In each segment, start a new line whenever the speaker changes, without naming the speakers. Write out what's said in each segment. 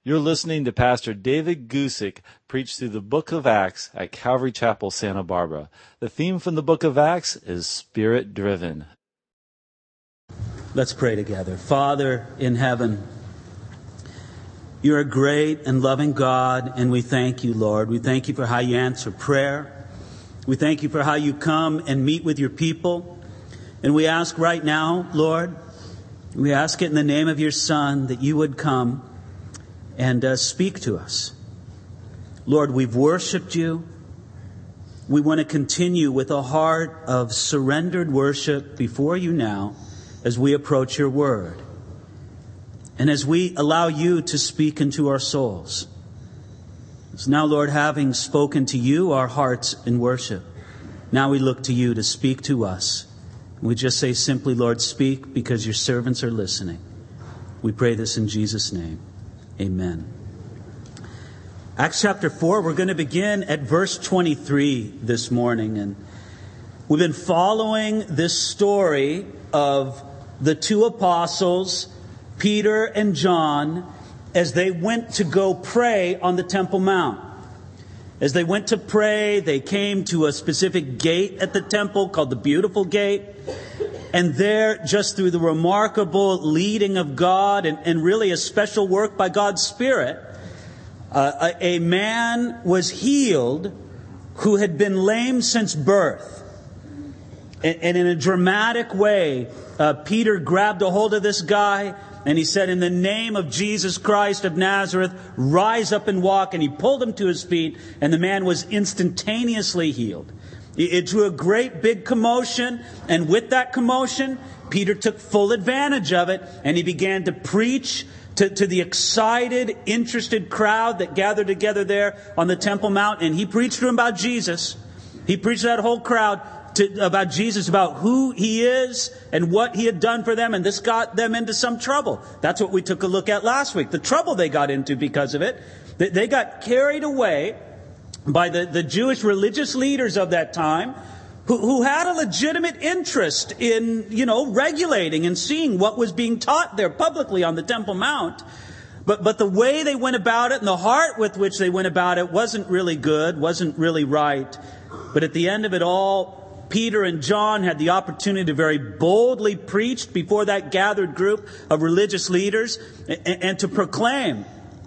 You're listening to Pastor David Gusick preach through the book of Acts at Calvary Chapel, Santa Barbara. The theme from the book of Acts is Spirit-driven.
Let's pray together. Father in heaven, you're a great and loving God, and we thank you, Lord. We thank you for how you answer prayer. We thank you for how you come and meet with your people. And we ask right now, Lord, we ask it in the name of your Son that you would come and speak to us. Lord, we've worshiped you. We want to continue with a heart of surrendered worship before you now as we approach your word. And as we allow you to speak into our souls. So now, Lord, having spoken to you our hearts in worship, now we look to you to speak to us. We just say simply, Lord, speak because your servants are listening. We pray this in Jesus' name. Amen. Acts chapter 4, we're going to begin at verse 23 this morning. And we've been following this story of the two apostles, Peter and John, as they went to go pray on the Temple Mount. As they went to pray, they came to a specific gate at the temple called the Beautiful Gate. And there, just through the remarkable leading of God and really a special work by God's Spirit, a man was healed who had been lame since birth. And in a dramatic way, Peter grabbed a hold of this guy and he said, "In the name of Jesus Christ of Nazareth, rise up and walk." And he pulled him to his feet, and the man was instantaneously healed. It drew a great big commotion, and with that commotion, Peter took full advantage of it, and he began to preach to the excited, interested crowd that gathered together there on the Temple Mount, and he preached to them about Jesus. He preached to that whole crowd about Jesus, about who he is and what he had done for them, and this got them into some trouble. That's what we took a look at last week, the trouble they got into because of it. They got carried away by the Jewish religious leaders of that time who had a legitimate interest in, regulating and seeing what was being taught there publicly on the Temple Mount. But the way they went about it and the heart with which they went about it wasn't really good, wasn't really right. But at the end of it all, Peter and John had the opportunity to very boldly preach before that gathered group of religious leaders and to proclaim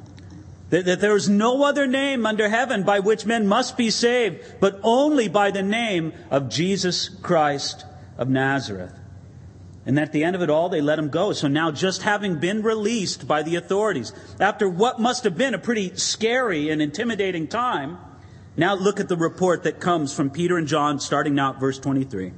that there is no other name under heaven by which men must be saved, but only by the name of Jesus Christ of Nazareth. And at the end of it all, they let him go. So now, just having been released by the authorities, after what must have been a pretty scary and intimidating time, now look at the report that comes from Peter and John, starting now at verse 23.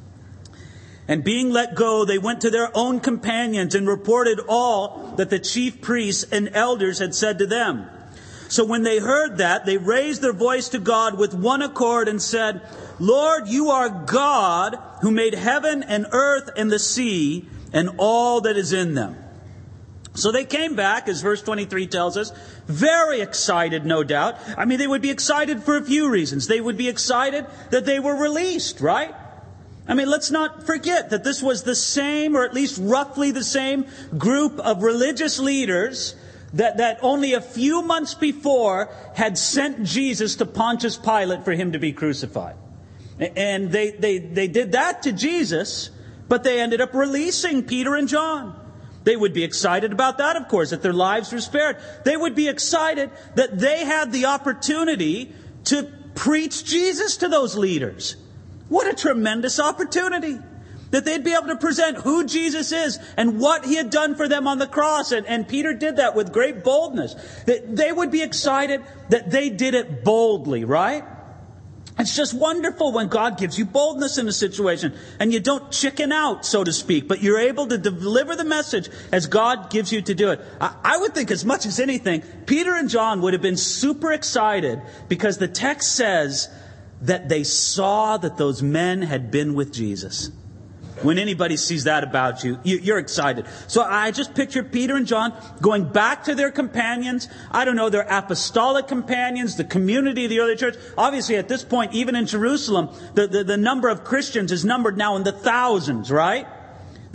"And being let go, they went to their own companions and reported all that the chief priests and elders had said to them. So when they heard that, they raised their voice to God with one accord and said, 'Lord, you are God who made heaven and earth and the sea and all that is in them.'" So they came back, as verse 23 tells us, very excited, no doubt. I mean, they would be excited for a few reasons. They would be excited that they were released, right? I mean, let's not forget that this was the same, or at least roughly the same, group of religious leaders that only a few months before had sent Jesus to Pontius Pilate for him to be crucified. And they did that to Jesus, but they ended up releasing Peter and John. They would be excited about that, of course, that their lives were spared. They would be excited that they had the opportunity to preach Jesus to those leaders. What a tremendous opportunity. That they'd be able to present who Jesus is and what he had done for them on the cross. And Peter did that with great boldness. That they would be excited that they did it boldly, right? It's just wonderful when God gives you boldness in a situation and you don't chicken out, so to speak, but you're able to deliver the message as God gives you to do it. I would think, as much as anything, Peter and John would have been super excited because the text says that they saw that those men had been with Jesus. When anybody sees that about you, you're excited. So I just picture Peter and John going back to their companions. I don't know, their apostolic companions, the community of the early church. Obviously, at this point, even in Jerusalem, the number of Christians is numbered now in the thousands, right?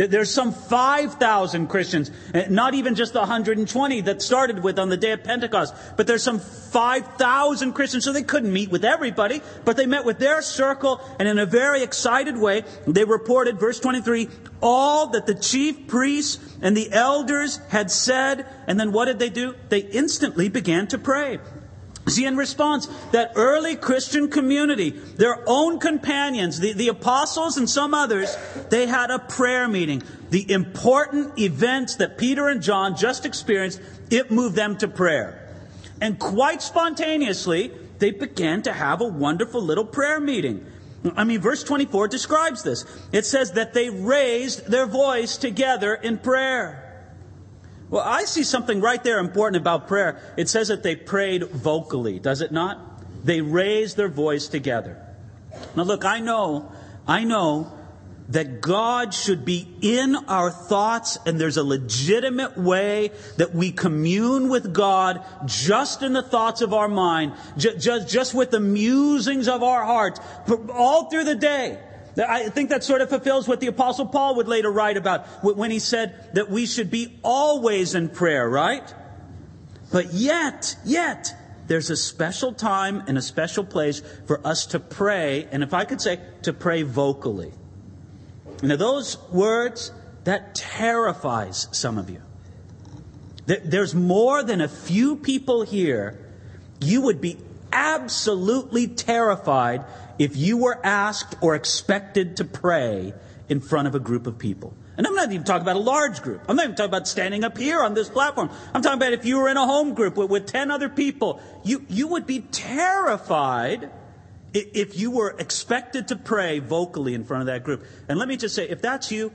There's some 5,000 Christians, not even just the 120 that started with on the day of Pentecost, but there's some 5,000 Christians, so they couldn't meet with everybody, but they met with their circle, and in a very excited way, they reported, verse 23, all that the chief priests and the elders had said, and then what did they do? They instantly began to pray. See, in response, that early Christian community, their own companions, the apostles and some others, they had a prayer meeting. The important events that Peter and John just experienced, it moved them to prayer. And quite spontaneously, they began to have a wonderful little prayer meeting. I mean, verse 24 describes this. It says that they raised their voice together in prayer. Well, I see something right there important about prayer. It says that they prayed vocally, does it not? They raised their voice together. Now look, I know that God should be in our thoughts, and there's a legitimate way that we commune with God just in the thoughts of our mind, just with the musings of our hearts, all through the day. I think that sort of fulfills what the Apostle Paul would later write about when he said that we should be always in prayer, right? But yet, there's a special time and a special place for us to pray, and if I could say, to pray vocally. Now those words, that terrifies some of you. There's more than a few people here. You would be absolutely terrified if you were asked or expected to pray in front of a group of people. And I'm not even talking about a large group. I'm not even talking about standing up here on this platform. I'm talking about if you were in a home group with 10 other people. You would be terrified if you were expected to pray vocally in front of that group. And let me just say, if that's you,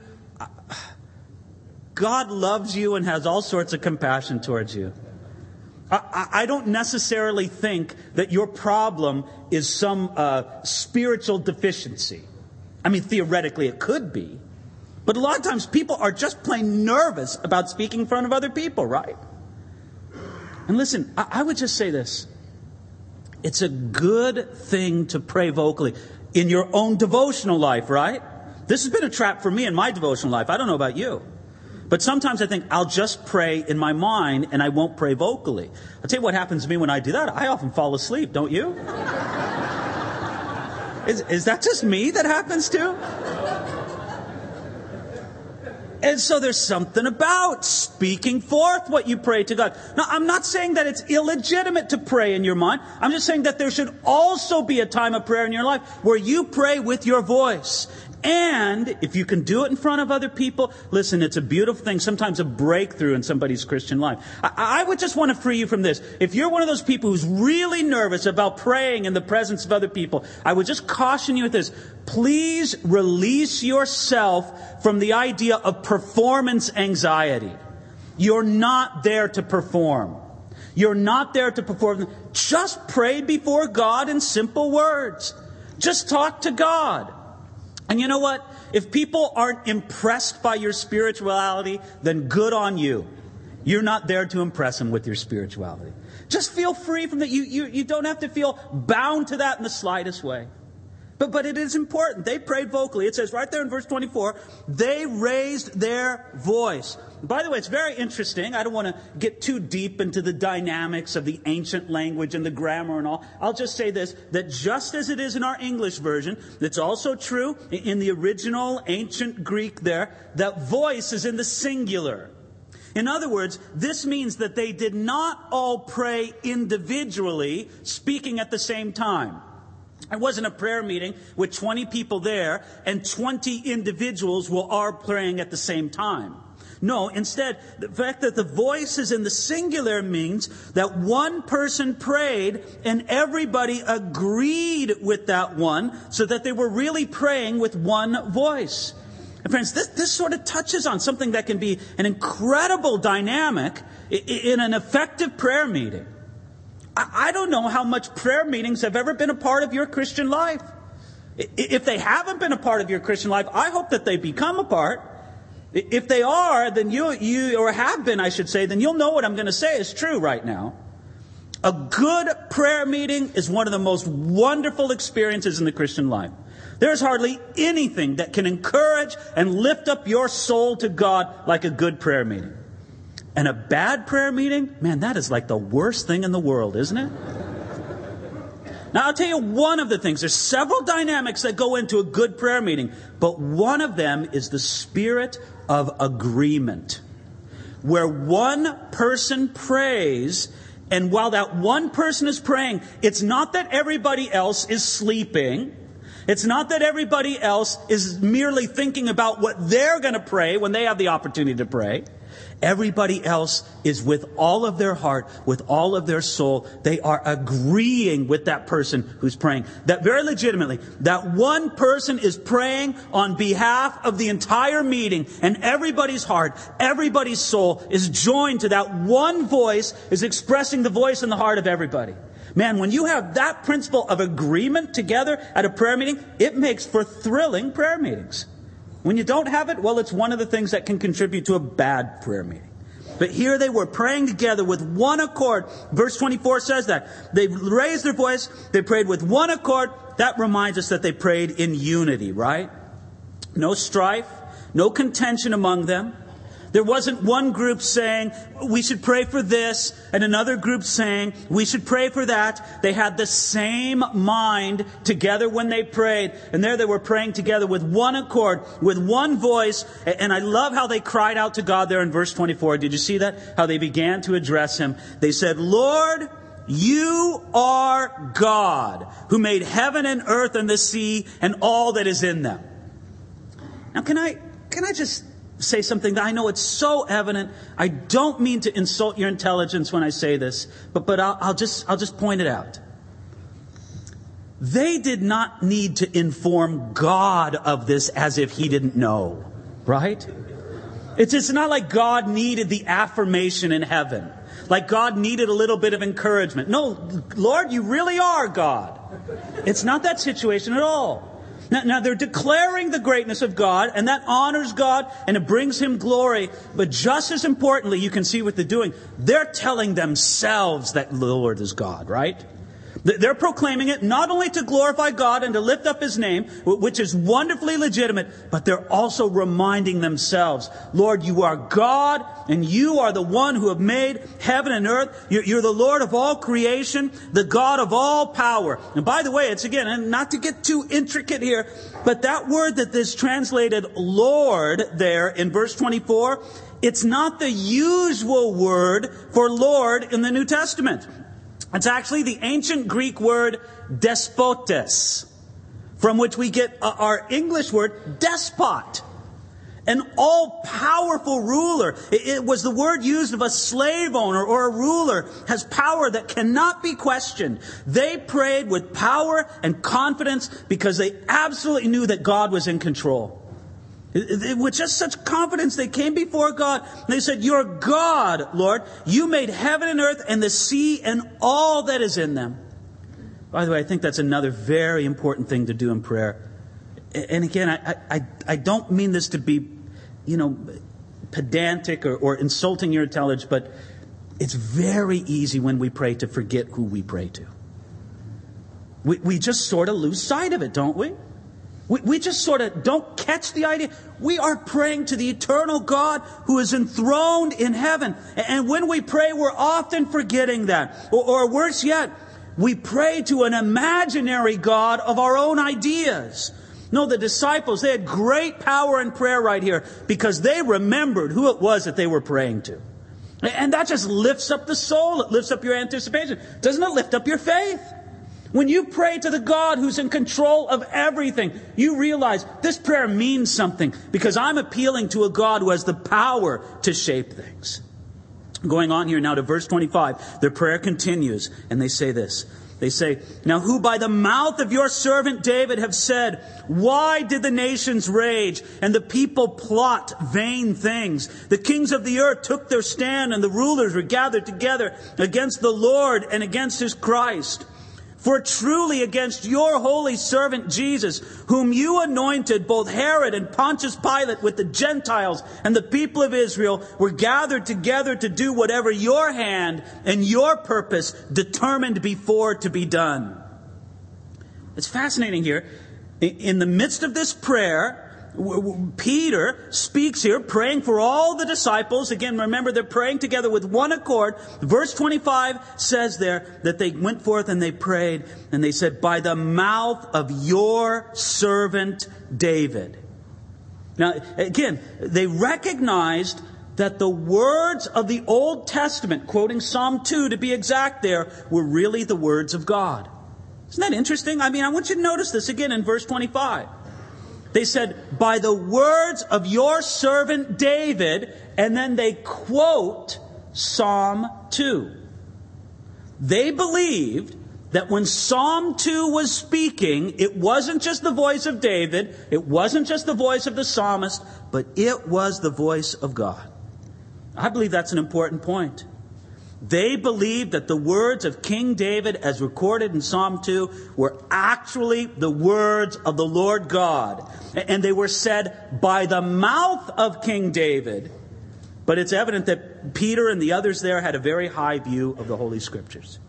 God loves you and has all sorts of compassion towards you. I don't necessarily think that your problem is some spiritual deficiency. I mean, theoretically it could be. But a lot of times people are just plain nervous about speaking in front of other people, right? And listen, I would just say this. It's a good thing to pray vocally in your own devotional life, right? This has been a trap for me in my devotional life. I don't know about you. But sometimes I think I'll just pray in my mind and I won't pray vocally. I'll tell you what happens to me when I do that. I often fall asleep, don't you? Is that just me that happens to? And so there's something about speaking forth what you pray to God. Now, I'm not saying that it's illegitimate to pray in your mind. I'm just saying that there should also be a time of prayer in your life where you pray with your voice. And if you can do it in front of other people, listen, it's a beautiful thing, sometimes a breakthrough in somebody's Christian life. I would just want to free you from this. If you're one of those people who's really nervous about praying in the presence of other people, I would just caution you with this. Please release yourself from the idea of performance anxiety. You're not there to perform. You're not there to perform. Just pray before God in simple words. Just talk to God. And you know what? If people aren't impressed by your spirituality, then good on you. You're not there to impress them with your spirituality. Just feel free from that. You don't have to feel bound to that in the slightest way. But it is important. They prayed vocally. It says right there in verse 24, they raised their voice. By the way, it's very interesting. I don't want to get too deep into the dynamics of the ancient language and the grammar and all. I'll just say this, that just as it is in our English version, it's also true in the original ancient Greek there, that voice is in the singular. In other words, this means that they did not all pray individually, speaking at the same time. It wasn't a prayer meeting with 20 people there and 20 individuals were all praying at the same time. No, instead, the fact that the voice is in the singular means that one person prayed and everybody agreed with that one so that they were really praying with one voice. And friends, this sort of touches on something that can be an incredible dynamic in an effective prayer meeting. I don't know how much prayer meetings have ever been a part of your Christian life. If they haven't been a part of your Christian life, I hope that they become a part. If they are, then you or have been, I should say, then you'll know what I'm going to say is true right now. A good prayer meeting is one of the most wonderful experiences in the Christian life. There's hardly anything that can encourage and lift up your soul to God like a good prayer meeting. And a bad prayer meeting, man, that is like the worst thing in the world, isn't it? Now, I'll tell you one of the things. There's several dynamics that go into a good prayer meeting, but one of them is the spirit of agreement, where one person prays, and while that one person is praying, it's not that everybody else is sleeping. It's not that everybody else is merely thinking about what they're going to pray when they have the opportunity to pray. Everybody else is with all of their heart, with all of their soul. They are agreeing with that person who's praying. That very legitimately, that one person is praying on behalf of the entire meeting, and everybody's heart, everybody's soul is joined to that one voice, is expressing the voice and the heart of everybody. Man, when you have that principle of agreement together at a prayer meeting, it makes for thrilling prayer meetings. When you don't have it, well, it's one of the things that can contribute to a bad prayer meeting. But here they were praying together with one accord. Verse 24 says that. They raised their voice. They prayed with one accord. That reminds us that they prayed in unity, right? No strife, no contention among them. There wasn't one group saying, we should pray for this, and another group saying, we should pray for that. They had the same mind together when they prayed. And there they were praying together with one accord, with one voice. And I love how they cried out to God there in verse 24. Did you see that? How they began to address Him. They said, Lord, you are God, who made heaven and earth and the sea and all that is in them. Now, can I just say something that I know it's so evident. I don't mean to insult your intelligence when I say this, but I'll just point it out. They did not need to inform God of this as if He didn't know, right? It's not like God needed the affirmation in heaven, like God needed a little bit of encouragement. No, Lord, you really are God. It's not that situation at all. Now, they're declaring the greatness of God, and that honors God, and it brings Him glory. But just as importantly, you can see what they're doing. They're telling themselves that the Lord is God, right? They're proclaiming it not only to glorify God and to lift up His name, which is wonderfully legitimate, but they're also reminding themselves, Lord, you are God, and you are the one who have made heaven and earth. You're the Lord of all creation, the God of all power. And by the way, it's again, and not to get too intricate here, but that word that is translated Lord there in verse 24, it's not the usual word for Lord in the New Testament. It's actually the ancient Greek word despotes, from which we get our English word despot. An all-powerful ruler. It was the word used of a slave owner or a ruler has power that cannot be questioned. They prayed with power and confidence because they absolutely knew that God was in control. With just such confidence, they came before God. And they said, you're God, Lord. You made heaven and earth and the sea and all that is in them. By the way, I think that's another very important thing to do in prayer. And again, I don't mean this to be, pedantic or insulting your intelligence, but it's very easy when we pray to forget who we pray to. We just sort of lose sight of it, don't we? We just sort of don't catch the idea. We are praying to the eternal God who is enthroned in heaven. And when we pray, we're often forgetting that. Or worse yet, we pray to an imaginary God of our own ideas. No, the disciples, they had great power in prayer right here because they remembered who it was that they were praying to. And that just lifts up the soul. It lifts up your anticipation. Doesn't it lift up your faith? When you pray to the God who's in control of everything, you realize this prayer means something because I'm appealing to a God who has the power to shape things. Going on here now to verse 25, their prayer continues and they say this. They say, now who by the mouth of your servant David have said, why did the nations rage and the people plot vain things? The kings of the earth took their stand and the rulers were gathered together against the Lord and against His Christ. For truly against your holy servant Jesus, whom you anointed, both Herod and Pontius Pilate with the Gentiles and the people of Israel were gathered together to do whatever your hand and your purpose determined before to be done. It's fascinating here. In the midst of this prayer, Peter speaks here, praying for all the disciples. Again, remember, they're praying together with one accord. Verse 25 says there that they went forth and they prayed, and they said, by the mouth of your servant David. Now, again, they recognized that the words of the Old Testament, quoting Psalm 2 to be exact there, were really the words of God. Isn't that interesting? I want you to notice this again in verse 25. They said, by the words of your servant David, and then they quote Psalm 2. They believed that when Psalm 2 was speaking, it wasn't just the voice of David, it wasn't just the voice of the psalmist, but it was the voice of God. I believe that's an important point. They believed that the words of King David, as recorded in Psalm 2, were actually the words of the Lord God. And they were said by the mouth of King David. But it's evident that Peter and the others there had a very high view of the Holy Scriptures.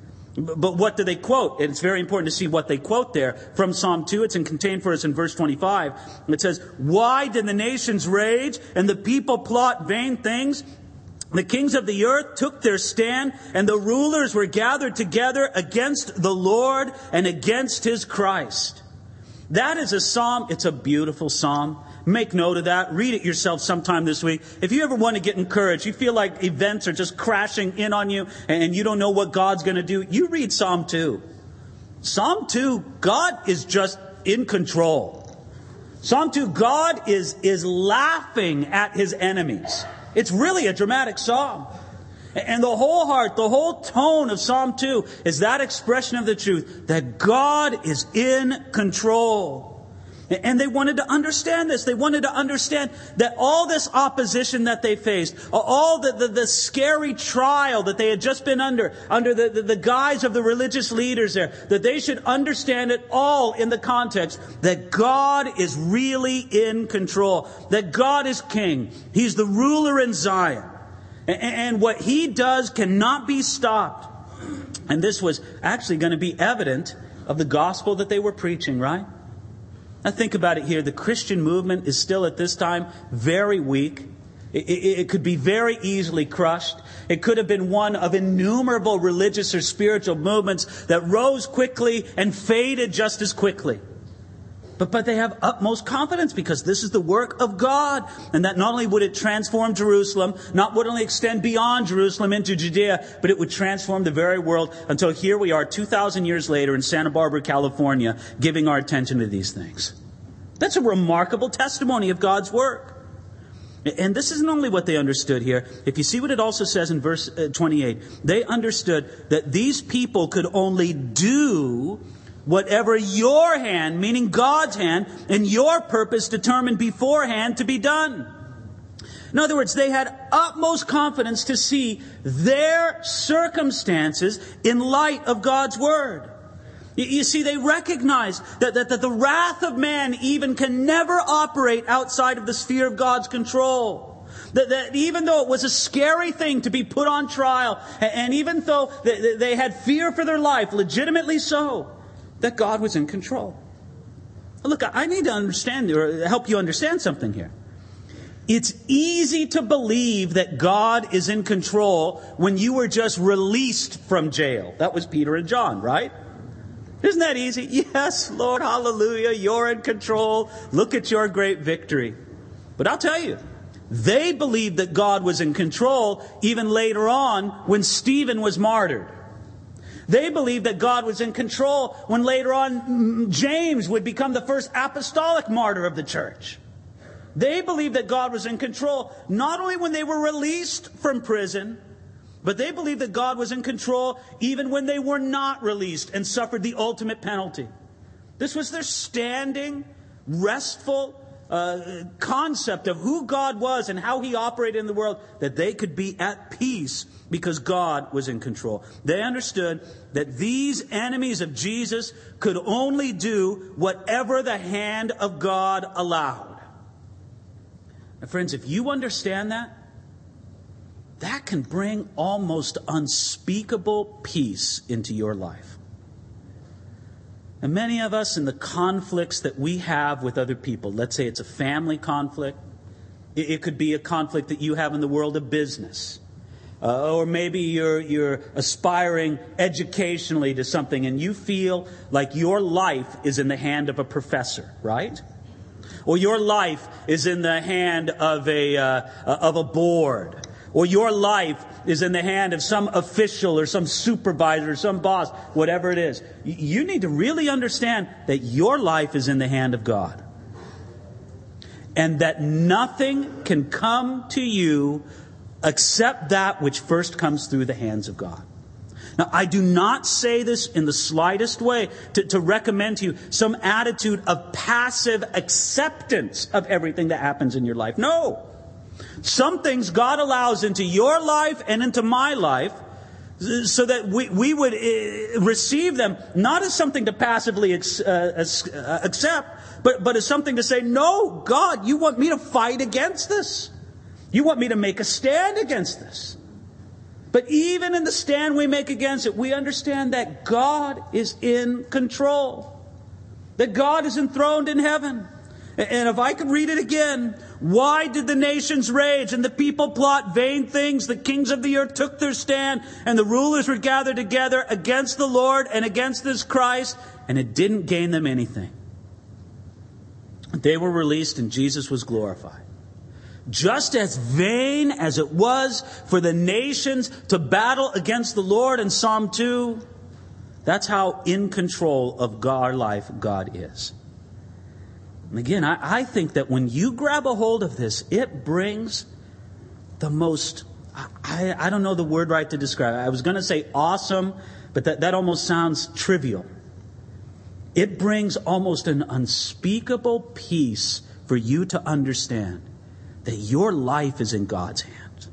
But what do they quote? And it's very important to see what they quote there from Psalm 2. It's contained for us in verse 25. It says, why did the nations rage and the people plot vain things? The kings of the earth took their stand, and the rulers were gathered together against the Lord and against His Christ. That is a psalm. It's a beautiful psalm. Make note of that. Read it yourself sometime this week. If you ever want to get encouraged, you feel like events are just crashing in on you and you don't know what God's going to do, you read Psalm 2. Psalm 2, God is just in control. Psalm 2, God is laughing at His enemies. It's really a dramatic psalm. And the whole heart, the whole tone of Psalm 2 is that expression of the truth that God is in control. And they wanted to understand this. They wanted to understand that all this opposition that they faced, all the scary trial that they had just been under the guise of the religious leaders there, that they should understand it all in the context that God is really in control, that God is king. He's the ruler in Zion. And what He does cannot be stopped. And this was actually going to be evident of the gospel that they were preaching, right? Now think about it here. The Christian movement is still at this time very weak. It could be very easily crushed. It could have been one of innumerable religious or spiritual movements that rose quickly and faded just as quickly. But they have utmost confidence because this is the work of God. And that not only would it transform Jerusalem, not would only extend beyond Jerusalem into Judea, but it would transform the very world until here we are 2,000 years later in Santa Barbara, California, giving our attention to these things. That's a remarkable testimony of God's work. And this isn't only what they understood here. If you see what it also says in verse 28, they understood that these people could only do whatever your hand, meaning God's hand, and your purpose determined beforehand to be done. In other words, they had utmost confidence to see their circumstances in light of God's Word. You see, they recognized that the wrath of man even can never operate outside of the sphere of God's control. That even though it was a scary thing to be put on trial, and even though they had fear for their life, legitimately so, that God was in control. Look, I need to understand or help you understand something here. It's easy to believe that God is in control when you were just released from jail. That was Peter and John, right? Isn't that easy? Yes, Lord, hallelujah, you're in control. Look at your great victory. But I'll tell you, they believed that God was in control even later on when Stephen was martyred. They believed that God was in control when later on James would become the first apostolic martyr of the church. They believed that God was in control not only when they were released from prison, but they believed that God was in control even when they were not released and suffered the ultimate penalty. This was their standing, restful, concept of who God was and how He operated in the world, that they could be at peace because God was in control. They understood that these enemies of Jesus could only do whatever the hand of God allowed. Now, friends, if you understand that, that can bring almost unspeakable peace into your life. And many of us, in the conflicts that we have with other people, let's say it's a family conflict, it could be a conflict that you have in the world of business, or maybe you're aspiring educationally to something and you feel like your life is in the hand of a professor, right? Or your life is in the hand of a board. Or your life is in the hand of some official or some supervisor or some boss, whatever it is. You need to really understand that your life is in the hand of God. And that nothing can come to you except that which first comes through the hands of God. Now, I do not say this in the slightest way to recommend to you some attitude of passive acceptance of everything that happens in your life. No. Some things God allows into your life and into my life so that we would receive them not as something to passively accept, but as something to say, no, God, you want me to fight against this. You want me to make a stand against this. But even in the stand we make against it, we understand that God is in control. That God is enthroned in heaven. And if I could read it again, why did the nations rage and the people plot vain things? The kings of the earth took their stand and the rulers were gathered together against the Lord and against this Christ, and it didn't gain them anything. They were released and Jesus was glorified. Just as vain as it was for the nations to battle against the Lord in Psalm 2, that's how in control of our life God is. And again, I think that when you grab a hold of this, it brings the most, I don't know the word right to describe it. I was going to say awesome, but that almost sounds trivial. It brings almost an unspeakable peace for you to understand that your life is in God's hands.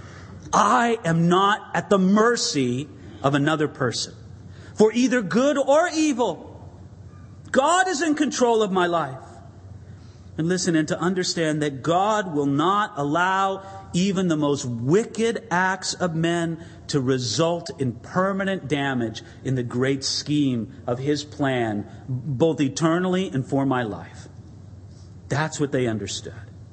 I am not at the mercy of another person for either good or evil. God is in control of my life. And listen, and to understand that God will not allow even the most wicked acts of men to result in permanent damage in the great scheme of His plan, both eternally and for my life. That's what they understood.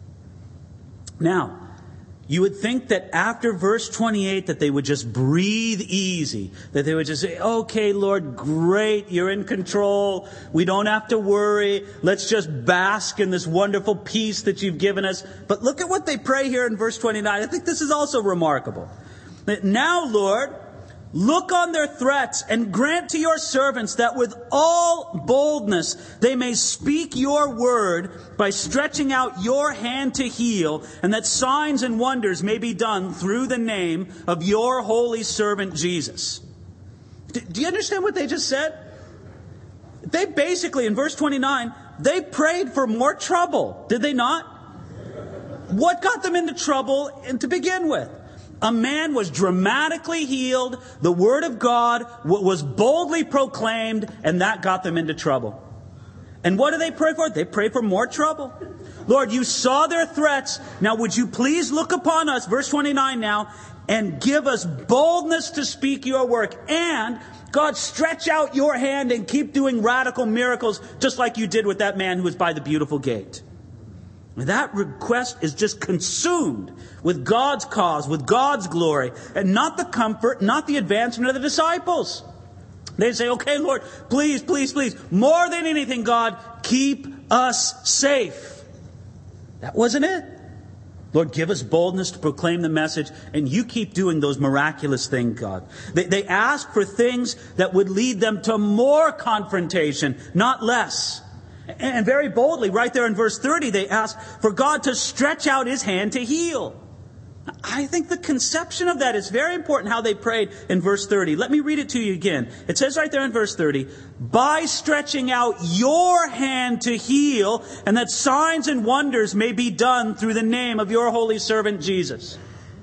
Now, you would think that after verse 28 that they would just breathe easy. That they would just say, okay, Lord, great, you're in control. We don't have to worry. Let's just bask in this wonderful peace that you've given us. But look at what they pray here in verse 29. I think this is also remarkable. Now, Lord, look on their threats and grant to your servants that with all boldness they may speak your word by stretching out your hand to heal, and that signs and wonders may be done through the name of your holy servant Jesus. Do you understand what they just said? They basically, in verse 29, they prayed for more trouble, did they not? What got them into trouble to begin with? A man was dramatically healed, the word of God was boldly proclaimed, and that got them into trouble. And what do they pray for? They pray for more trouble. Lord, you saw their threats. Now would you please look upon us, verse 29 now, and give us boldness to speak your work. And God, stretch out your hand and keep doing radical miracles, just like you did with that man who was by the beautiful gate. That request is just consumed with God's cause, with God's glory, and not the comfort, not the advancement of the disciples. They say, okay, Lord, please, please, please, more than anything, God, keep us safe. That wasn't it. Lord, give us boldness to proclaim the message, and you keep doing those miraculous things, God. They ask for things that would lead them to more confrontation, not less. And very boldly, right there in verse 30, they ask for God to stretch out His hand to heal. I think the conception of that is very important, how they prayed in verse 30. Let me read it to you again. It says right there in verse 30, by stretching out your hand to heal, and that signs and wonders may be done through the name of your holy servant Jesus.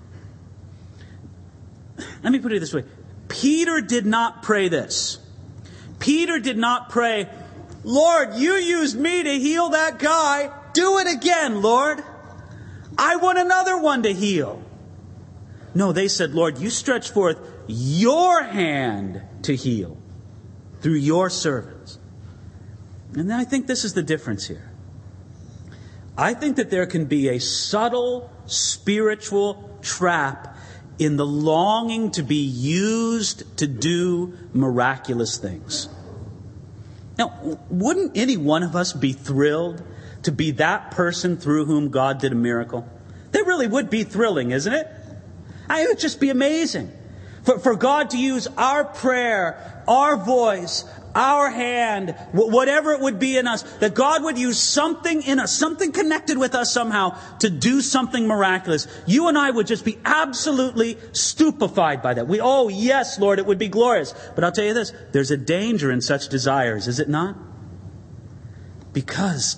Let me put it this way. Peter did not pray this. Peter did not pray, Lord, you used me to heal that guy. Do it again, Lord. I want another one to heal. No, they said, Lord, you stretch forth your hand to heal through your servants. And I think this is the difference here. I think that there can be a subtle spiritual trap in the longing to be used to do miraculous things. Now, wouldn't any one of us be thrilled to be that person through whom God did a miracle? That really would be thrilling, isn't it? It would just be amazing. For God to use our prayer, our voice, our hand, whatever it would be in us, that God would use something in us, something connected with us somehow to do something miraculous. You and I would just be absolutely stupefied by that. Oh, yes, Lord, it would be glorious. But I'll tell you this, there's a danger in such desires, is it not? Because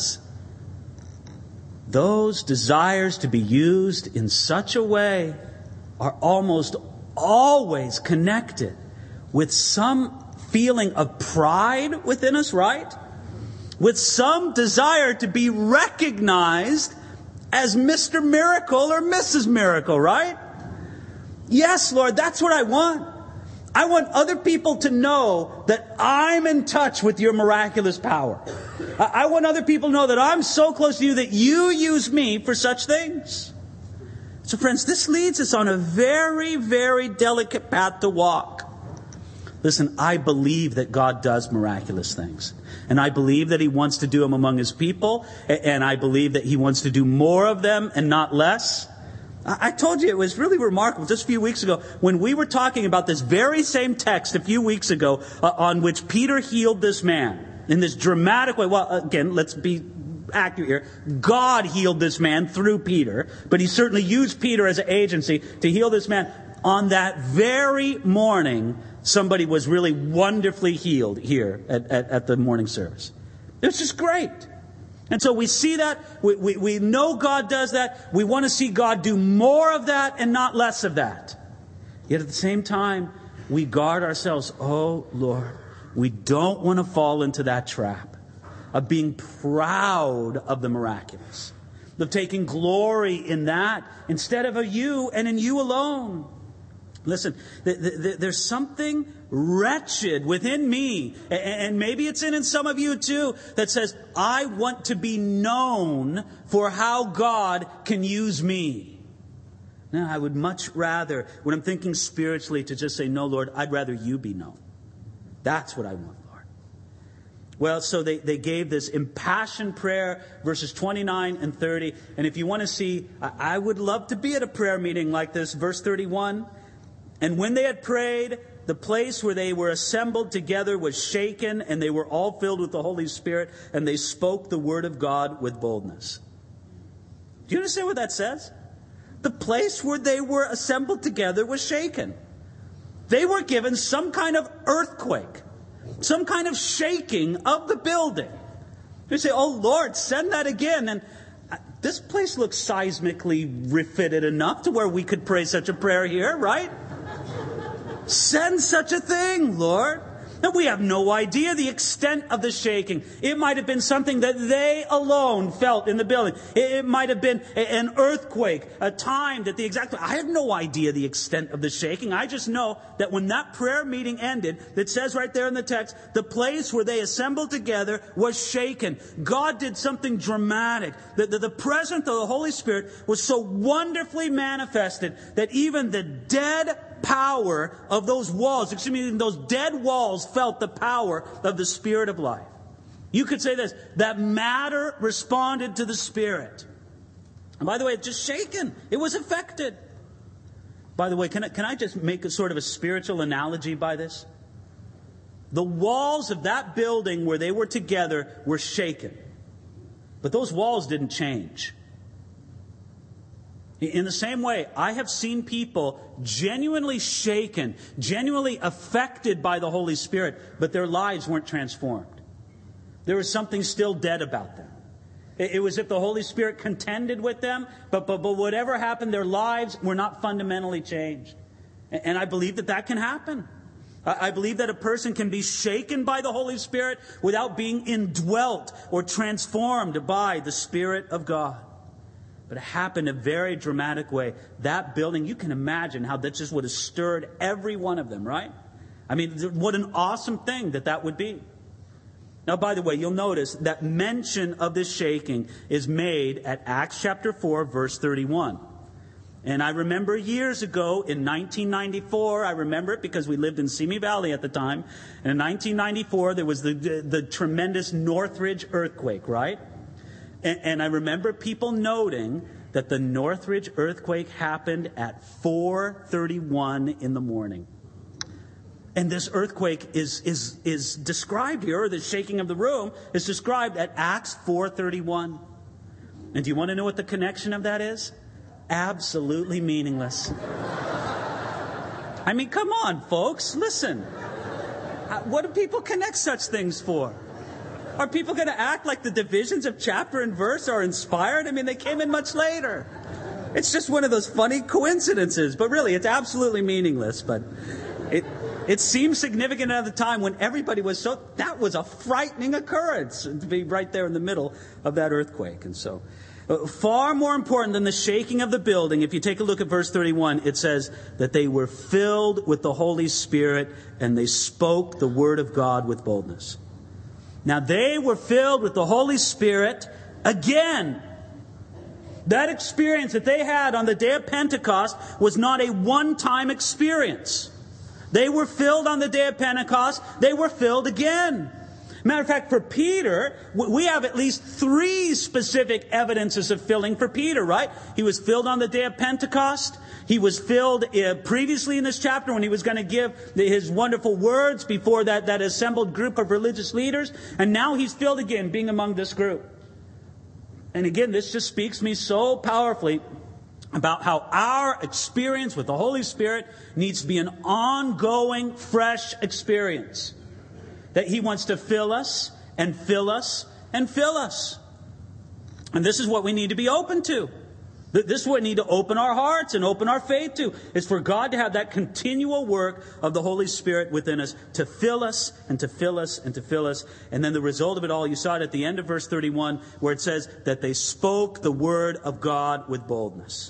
those desires to be used in such a way are almost always connected with some feeling of pride within us, right? With some desire to be recognized as Mr. Miracle or Mrs. Miracle, right? Yes, Lord, that's what I want. I want other people to know that I'm in touch with your miraculous power. I want other people to know that I'm so close to you that you use me for such things. So friends, this leads us on a very, very delicate path to walk. Listen, I believe that God does miraculous things. And I believe that He wants to do them among His people. And I believe that He wants to do more of them and not less. I told you it was really remarkable just a few weeks ago when we were talking about this very same text a few weeks ago on which Peter healed this man in this dramatic way. Well, again, let's be accurate here. God healed this man through Peter, but He certainly used Peter as an agency to heal this man. On that very morning, somebody was really wonderfully healed here at the morning service. It was just great. And so we see that. We know God does that. We want to see God do more of that and not less of that. Yet at the same time, we guard ourselves. Oh, Lord, we don't want to fall into that trap of being proud of the miraculous, of taking glory in that instead of you and in you alone. Listen, there's something wretched within me, and maybe it's in some of you too, that says, I want to be known for how God can use me. Now, I would much rather, when I'm thinking spiritually, to just say, no, Lord, I'd rather you be known. That's what I want, Lord. Well, so they gave this impassioned prayer, verses 29 and 30. And if you want to see, I would love to be at a prayer meeting like this, verse 31. And when they had prayed, the place where they were assembled together was shaken, and they were all filled with the Holy Spirit, and they spoke the word of God with boldness. Do you understand what that says? The place where they were assembled together was shaken. They were given some kind of earthquake, some kind of shaking of the building. You say, oh Lord, send that again. And this place looks seismically refitted enough to where we could pray such a prayer here, right? Send such a thing, Lord. And we have no idea the extent of the shaking. It might have been something that they alone felt in the building. It might have been an earthquake, a time that the exact... I have no idea the extent of the shaking. I just know that when that prayer meeting ended, it says right there in the text, the place where they assembled together was shaken. God did something dramatic. The presence of the Holy Spirit was so wonderfully manifested that even the dead power of those walls, those dead walls felt the power of the Spirit of life. You could say this, that matter responded to the Spirit. And by the way, it's just shaken. It was affected. By the way, can I just make a sort of a spiritual analogy by this? The walls of that building where they were together were shaken. But those walls didn't change. In the same way, I have seen people genuinely shaken, genuinely affected by the Holy Spirit, but their lives weren't transformed. There was something still dead about them. It was as if the Holy Spirit contended with them, but whatever happened, their lives were not fundamentally changed. And I believe that can happen. I believe that a person can be shaken by the Holy Spirit without being indwelt or transformed by the Spirit of God. But it happened in a very dramatic way. That building, you can imagine how that just would have stirred every one of them, right? I mean, what an awesome thing that would be. Now, by the way, you'll notice that mention of this shaking is made at Acts chapter 4, verse 31. And I remember years ago in 1994, I remember it because we lived in Simi Valley at the time. And in 1994, there was the tremendous Northridge earthquake, right? And I remember people noting that the Northridge earthquake happened at 4:31 in the morning. And this earthquake is described here, or the shaking of the room is described at Acts 4:31. And do you want to know what the connection of that is? Absolutely meaningless. I mean, come on, folks, listen. What do people connect such things for? Are people going to act like the divisions of chapter and verse are inspired? I mean, they came in much later. It's just one of those funny coincidences. But really, it's absolutely meaningless. But it seemed significant at the time when everybody was so... That was a frightening occurrence to be right there in the middle of that earthquake. And so, far more important than the shaking of the building, if you take a look at verse 31, it says that they were filled with the Holy Spirit and they spoke the word of God with boldness. Now, they were filled with the Holy Spirit again. That experience that they had on the day of Pentecost was not a one-time experience. They were filled on the day of Pentecost. They were filled again. Matter of fact, for Peter, we have at least 3 specific evidences of filling for Peter, right? He was filled on the day of Pentecost. He was filled previously in this chapter when he was going to give his wonderful words before that assembled group of religious leaders. And now he's filled again, being among this group. And again, this just speaks to me so powerfully about how our experience with the Holy Spirit needs to be an ongoing, fresh experience. That He wants to fill us and fill us and fill us. And this is what we need to be open to. This is what we need to open our hearts and open our faith to. Is for God to have that continual work of the Holy Spirit within us to fill us and to fill us and to fill us. And then the result of it all, you saw it at the end of verse 31 where it says that they spoke the word of God with boldness.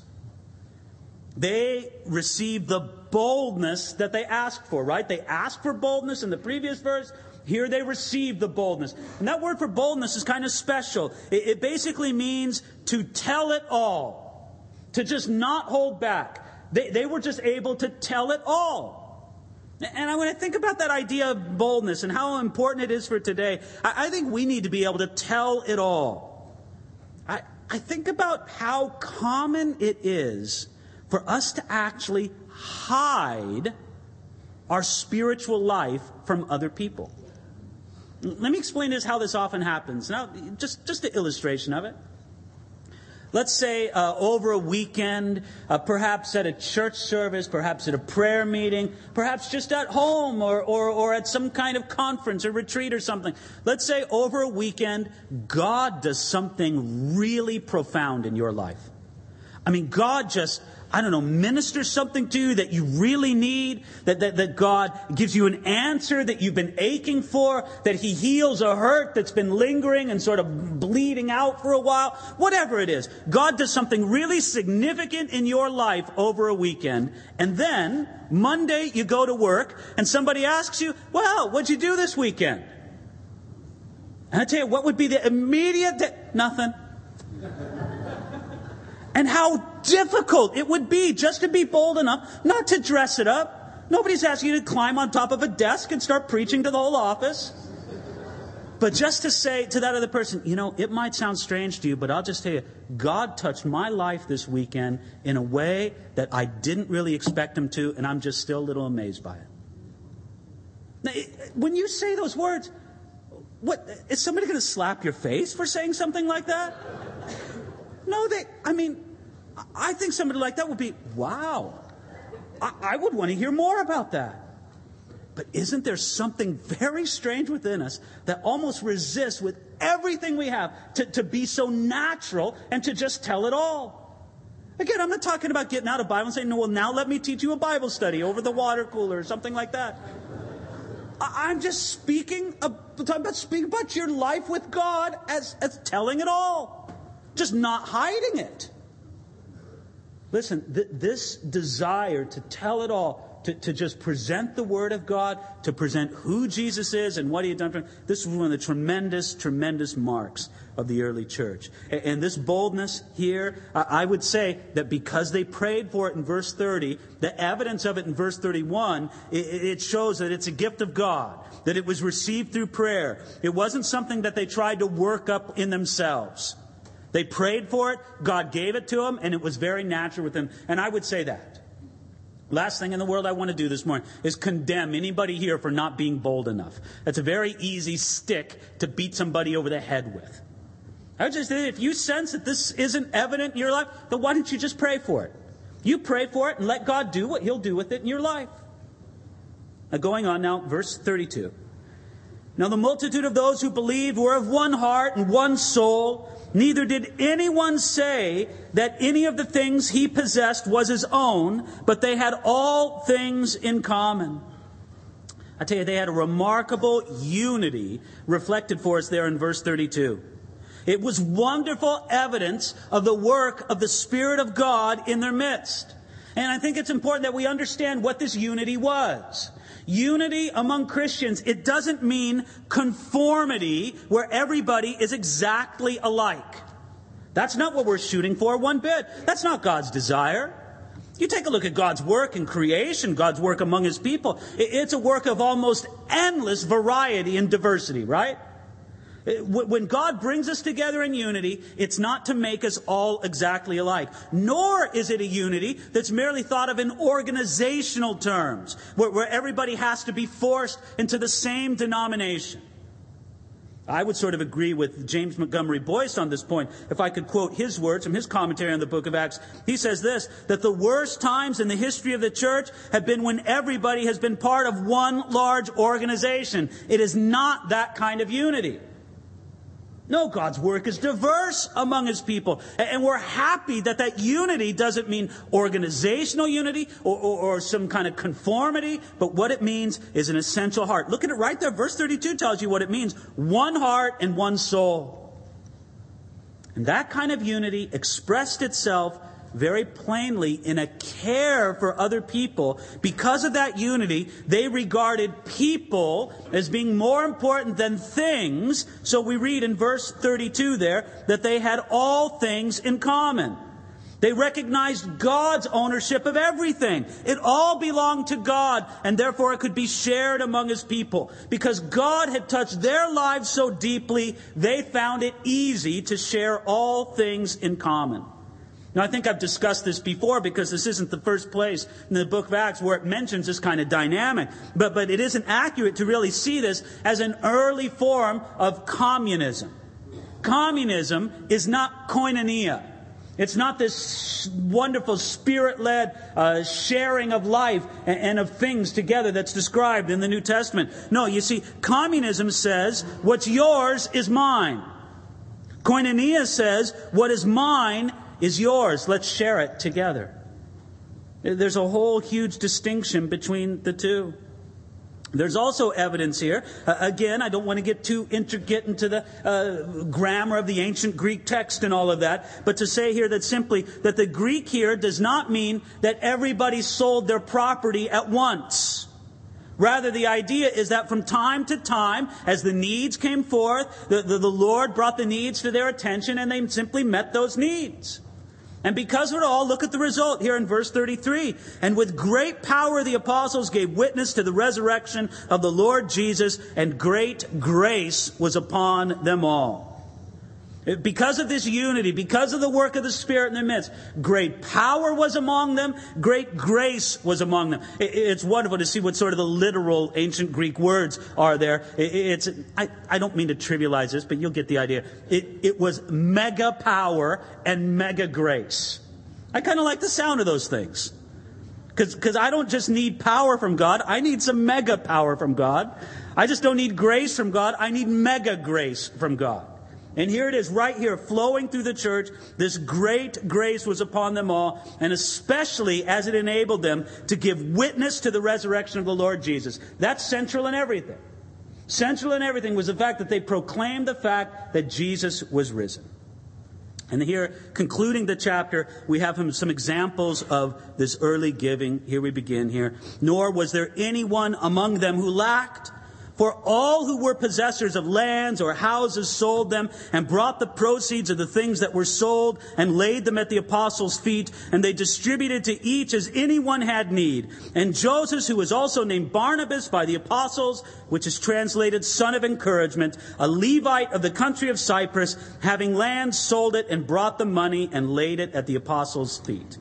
They received the boldness that they asked for, right? They asked for boldness in the previous verse. Here they received the boldness. And that word for boldness is kind of special. It basically means to tell it all. To just not hold back. They were just able to tell it all. And when I think about that idea of boldness and how important it is for today, I think we need to be able to tell it all. I think about how common it is for us to actually hide our spiritual life from other people. Let me explain how this often happens. Now, just an illustration of it. Let's say over a weekend, perhaps at a church service, perhaps at a prayer meeting, perhaps just at home or at some kind of conference or retreat or something. Let's say over a weekend, God does something really profound in your life. I mean, God just, ministers something to you that you really need, that God gives you an answer that you've been aching for, that He heals a hurt that's been lingering and sort of bleeding out for a while. Whatever it is, God does something really significant in your life over a weekend. And then, Monday, you go to work and somebody asks you, well, what'd you do this weekend? And I tell you, what would be the immediate... Nothing. And how difficult it would be just to be bold enough not to dress it up. Nobody's asking you to climb on top of a desk and start preaching to the whole office. But just to say to that other person, it might sound strange to you, but I'll just tell you, God touched my life this weekend in a way that I didn't really expect Him to, and I'm just still a little amazed by it. Now, when you say those words, what, is somebody going to slap your face for saying something like that? No, I think somebody like that would be, wow, I would want to hear more about that. But isn't there something very strange within us that almost resists with everything we have to be so natural and to just tell it all? Again, I'm not talking about getting out of Bible and saying, no, well, now let me teach you a Bible study over the water cooler or something like that. I'm just speaking about your life with God as telling it all. Just not hiding it. Listen, this desire to tell it all, to just present the Word of God, to present who Jesus is and what He had done for him, this was one of the tremendous marks of the early church. And this boldness here, I would say that because they prayed for it in verse 30, the evidence of it in verse 31, it shows that it's a gift of God, that it was received through prayer. It wasn't something that they tried to work up in themselves. They prayed for it, God gave it to them, and it was very natural with them. And I would say that. Last thing in the world I want to do this morning is condemn anybody here for not being bold enough. That's a very easy stick to beat somebody over the head with. I would just say, if you sense that this isn't evident in your life, then why don't you just pray for it? You pray for it and let God do what He'll do with it in your life. Now going on now, verse 32. Now the multitude of those who believed were of one heart and one soul. Neither did anyone say that any of the things he possessed was his own, but they had all things in common. I tell you, they had a remarkable unity reflected for us there in verse 32. It was wonderful evidence of the work of the Spirit of God in their midst. And I think it's important that we understand what this unity was. Unity among Christians, it doesn't mean conformity where everybody is exactly alike. That's not what we're shooting for one bit. That's not God's desire. You take a look at God's work in creation, God's work among His people. It's a work of almost endless variety and diversity, right? When God brings us together in unity, it's not to make us all exactly alike. Nor is it a unity that's merely thought of in organizational terms, where everybody has to be forced into the same denomination. I would sort of agree with James Montgomery Boyce on this point. If I could quote his words from his commentary on the book of Acts, he says this, that the worst times in the history of the church have been when everybody has been part of one large organization. It is not that kind of unity. No, God's work is diverse among His people. And we're happy that that unity doesn't mean organizational unity or some kind of conformity. But what it means is an essential heart. Look at it right there. Verse 32 tells you what it means. One heart and one soul. And that kind of unity expressed itself very plainly in a care for other people. Because of that unity, they regarded people as being more important than things. So we read in verse 32 there that they had all things in common. They recognized God's ownership of everything. It all belonged to God, and therefore it could be shared among His people. Because God had touched their lives so deeply, they found it easy to share all things in common. Now, I think I've discussed this before because this isn't the first place in the book of Acts where it mentions this kind of dynamic. But it isn't accurate to really see this as an early form of communism. Communism is not koinonia. It's not this wonderful spirit-led sharing of life and of things together that's described in the New Testament. No, you see, communism says, what's yours is mine. Koinonia says, what is mine is yours. Let's share it together. There's a whole huge distinction between the two. There's also evidence here. Again, I don't want to get too intricate into the grammar of the ancient Greek text and all of that, but to say here that simply that the Greek here does not mean that everybody sold their property at once. Rather, the idea is that from time to time, as the needs came forth, the Lord brought the needs to their attention and they simply met those needs. And because of it all, look at the result here in verse 33. And with great power the apostles gave witness to the resurrection of the Lord Jesus, and great grace was upon them all. Because of this unity, because of the work of the Spirit in their midst, great power was among them, great grace was among them. It's wonderful to see what sort of the literal ancient Greek words are there. I don't mean to trivialize this, but you'll get the idea. It was mega power and mega grace. I kind of like the sound of those things. Because I don't just need power from God. I need some mega power from God. I just don't need grace from God. I need mega grace from God. And here it is right here flowing through the church. This great grace was upon them all. And especially as it enabled them to give witness to the resurrection of the Lord Jesus. That's central in everything. Central in everything was the fact that they proclaimed the fact that Jesus was risen. And here, concluding the chapter, we have some examples of this early giving. Here we begin here. Nor was there anyone among them who lacked. For all who were possessors of lands or houses sold them and brought the proceeds of the things that were sold and laid them at the apostles' feet. And they distributed to each as anyone had need. And Joseph, who was also named Barnabas by the apostles, which is translated son of encouragement, a Levite of the country of Cyprus, having land, sold it and brought the money and laid it at the apostles' feet.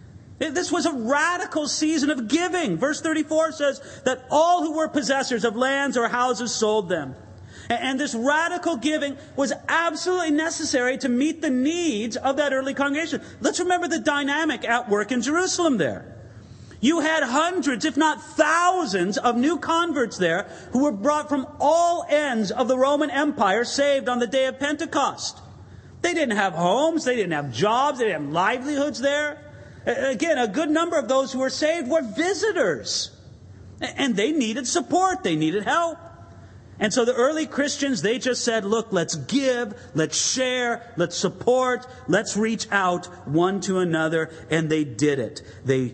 This was a radical season of giving. Verse 34 says that all who were possessors of lands or houses sold them. And this radical giving was absolutely necessary to meet the needs of that early congregation. Let's remember the dynamic at work in Jerusalem there. You had hundreds, if not thousands, of new converts there who were brought from all ends of the Roman Empire, saved on the day of Pentecost. They didn't have homes, they didn't have jobs, they didn't have livelihoods there. Again, a good number of those who were saved were visitors. And they needed support. They needed help. And so the early Christians, they just said, look, let's give, let's share, let's support, let's reach out one to another. And they did it.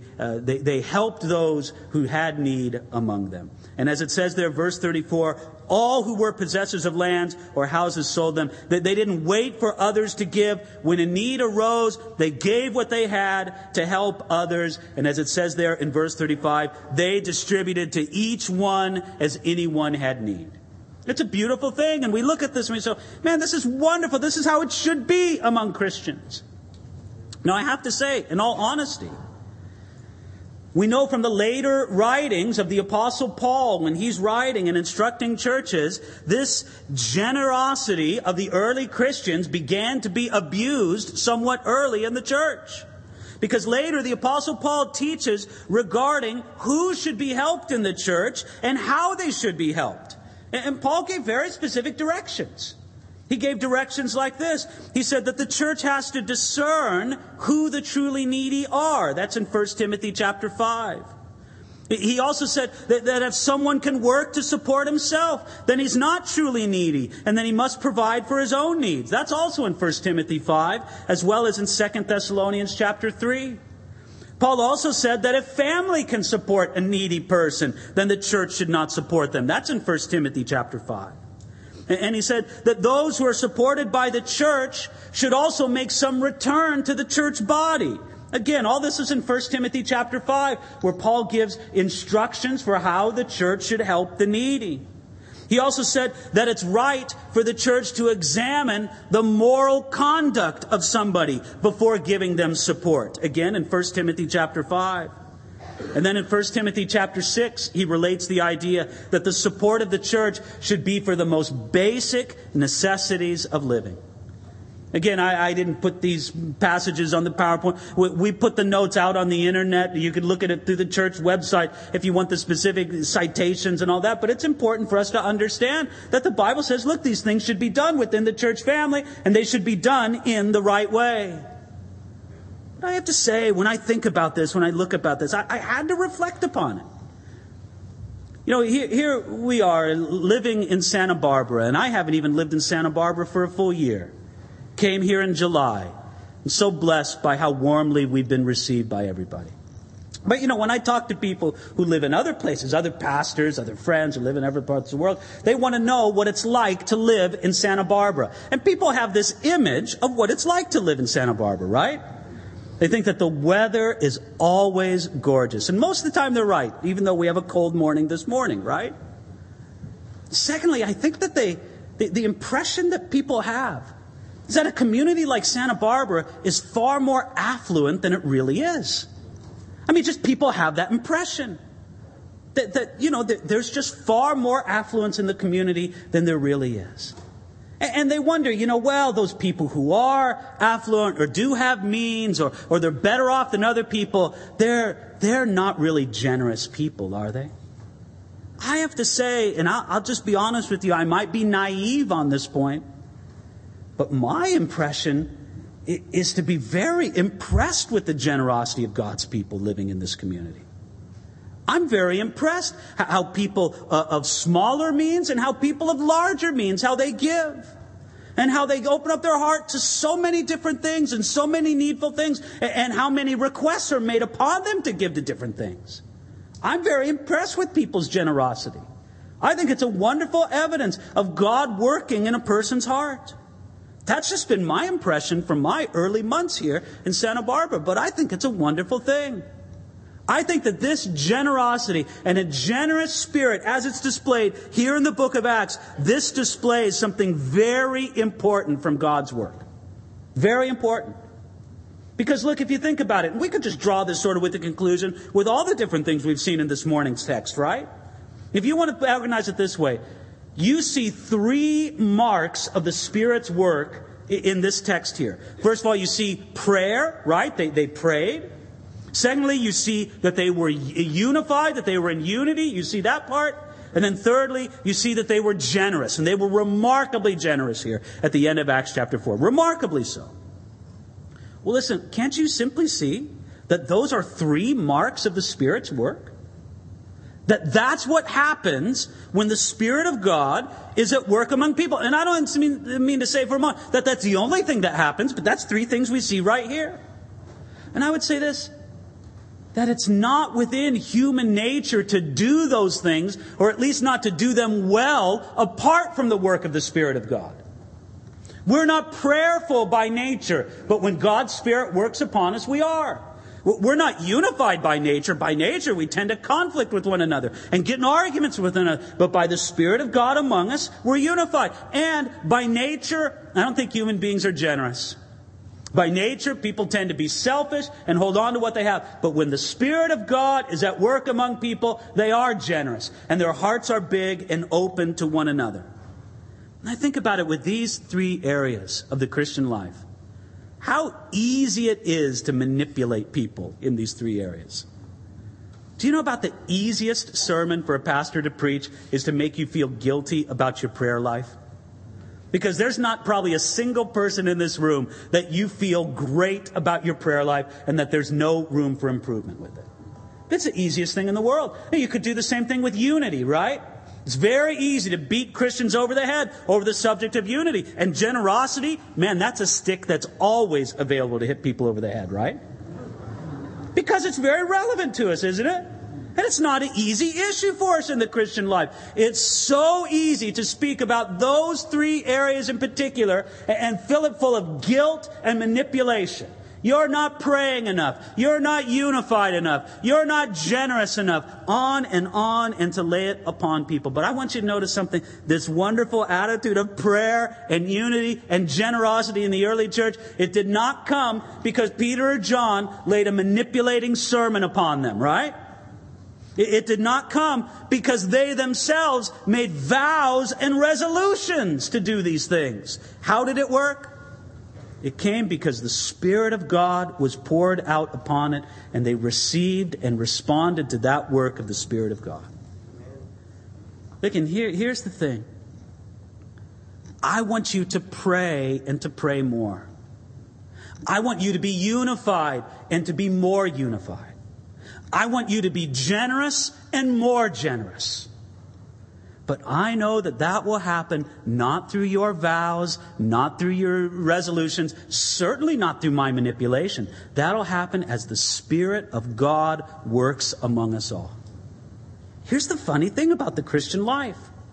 They helped those who had need among them. And as it says there, verse 34, all who were possessors of lands or houses sold them. They didn't wait for others to give. When a need arose, they gave what they had to help others. And as it says there in verse 35, they distributed to each one as anyone had need. It's a beautiful thing. And we look at this and we say, man, this is wonderful. This is how it should be among Christians. Now, I have to say, in all honesty, we know from the later writings of the Apostle Paul, when he's writing and instructing churches, this generosity of the early Christians began to be abused somewhat early in the church. Because later the Apostle Paul teaches regarding who should be helped in the church and how they should be helped. And Paul gave very specific directions. He gave directions like this. He said that the church has to discern who the truly needy are. That's in 1 Timothy chapter 5. He also said that if someone can work to support himself, then he's not truly needy, and then he must provide for his own needs. That's also in 1 Timothy 5, as well as in 2 Thessalonians chapter 3. Paul also said that if family can support a needy person, then the church should not support them. That's in 1 Timothy chapter 5. And he said that those who are supported by the church should also make some return to the church body. Again, all this is in 1 Timothy chapter 5, where Paul gives instructions for how the church should help the needy. He also said that it's right for the church to examine the moral conduct of somebody before giving them support. Again, in 1 Timothy chapter 5. And then in 1 Timothy chapter 6, he relates the idea that the support of the church should be for the most basic necessities of living. Again, I didn't put these passages on the PowerPoint. We put the notes out on the internet. You can look at it through the church website if you want the specific citations and all that. But it's important for us to understand that the Bible says, look, these things should be done within the church family, and they should be done in the right way. But I have to say, when I think about this, when I look about this, I had to reflect upon it. You know, here we are living in Santa Barbara, and I haven't even lived in Santa Barbara for a full year. Came here in July. I'm so blessed by how warmly we've been received by everybody. But, you know, when I talk to people who live in other places, other pastors, other friends who live in other parts of the world, they want to know what it's like to live in Santa Barbara. And people have this image of what it's like to live in Santa Barbara, right? They think that the weather is always gorgeous. And most of the time they're right, even though we have a cold morning this morning, right? Secondly, I think that the impression that people have is that a community like Santa Barbara is far more affluent than it really is. I mean, just people have that impression. That there's just far more affluence in the community than there really is. And they wonder, well, those people who are affluent or do have means or they're better off than other people, they're not really generous people, are they? I have to say, and I'll just be honest with you, I might be naive on this point, but my impression is to be very impressed with the generosity of God's people living in this community. I'm very impressed how people of smaller means and how people of larger means, how they give. And how they open up their heart to so many different things and so many needful things. And how many requests are made upon them to give to different things. I'm very impressed with people's generosity. I think it's a wonderful evidence of God working in a person's heart. That's just been my impression from my early months here in Santa Barbara. But I think it's a wonderful thing. I think that this generosity and a generous spirit, as it's displayed here in the book of Acts, this displays something very important from God's work. Very important. Because look, if you think about it, we could just draw this sort of with the conclusion with all the different things we've seen in this morning's text, right? If you want to organize it this way, you see 3 marks of the Spirit's work in this text here. First of all, you see prayer, right? They prayed. Secondly, you see that they were unified, that they were in unity. You see that part. And then thirdly, you see that they were generous. And they were remarkably generous here at the end of Acts chapter 4. Remarkably so. Well, listen, can't you simply see that those are 3 marks of the Spirit's work? That's what happens when the Spirit of God is at work among people. And I don't mean to say for a moment that that's the only thing that happens, but that's 3 things we see right here. And I would say this, that it's not within human nature to do those things, or at least not to do them well, apart from the work of the Spirit of God. We're not prayerful by nature, but when God's Spirit works upon us, we are. We're not unified by nature. By nature, we tend to conflict with one another and get in arguments with one another. But by the Spirit of God among us, we're unified. And by nature, I don't think human beings are generous. By nature, people tend to be selfish and hold on to what they have. But when the Spirit of God is at work among people, they are generous. And their hearts are big and open to one another. And I think about it with these 3 areas of the Christian life. How easy it is to manipulate people in these 3 areas. Do you know about the easiest sermon for a pastor to preach is to make you feel guilty about your prayer life? Because there's not probably a single person in this room that you feel great about your prayer life and that there's no room for improvement with it. It's the easiest thing in the world. You could do the same thing with unity, right? It's very easy to beat Christians over the head over the subject of unity. And generosity, man, that's a stick that's always available to hit people over the head, right? Because it's very relevant to us, isn't it? And it's not an easy issue for us in the Christian life. It's so easy to speak about those 3 areas in particular and fill it full of guilt and manipulation. You're not praying enough. You're not unified enough. You're not generous enough. On and to lay it upon people. But I want you to notice something. This wonderful attitude of prayer and unity and generosity in the early church, it did not come because Peter or John laid a manipulating sermon upon them, right? It did not come because they themselves made vows and resolutions to do these things. How did it work? It came because the Spirit of God was poured out upon it, and they received and responded to that work of the Spirit of God. Look, and here's the thing. I want you to pray and to pray more. I want you to be unified and to be more unified. I want you to be generous and more generous. But I know that will happen not through your vows, not through your resolutions, certainly not through my manipulation. That'll happen as the Spirit of God works among us all. Here's the funny thing about the Christian life.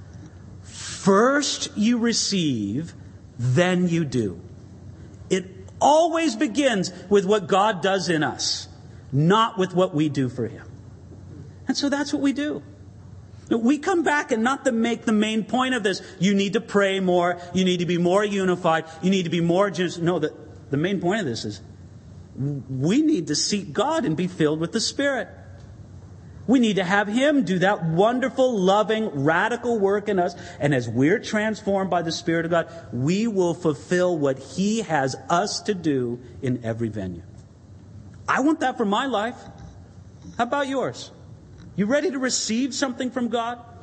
First you receive, then you do. It always begins with what God does in us, not with what we do for Him. And so that's what we do. We come back and not to make the main point of this. You need to pray more. You need to be more unified. You need to be more generous. No, the main point of this is we need to seek God and be filled with the Spirit. We need to have Him do that wonderful, loving, radical work in us. And as we're transformed by the Spirit of God, we will fulfill what He has us to do in every venue. I want that for my life. How about yours? You ready to receive something from God?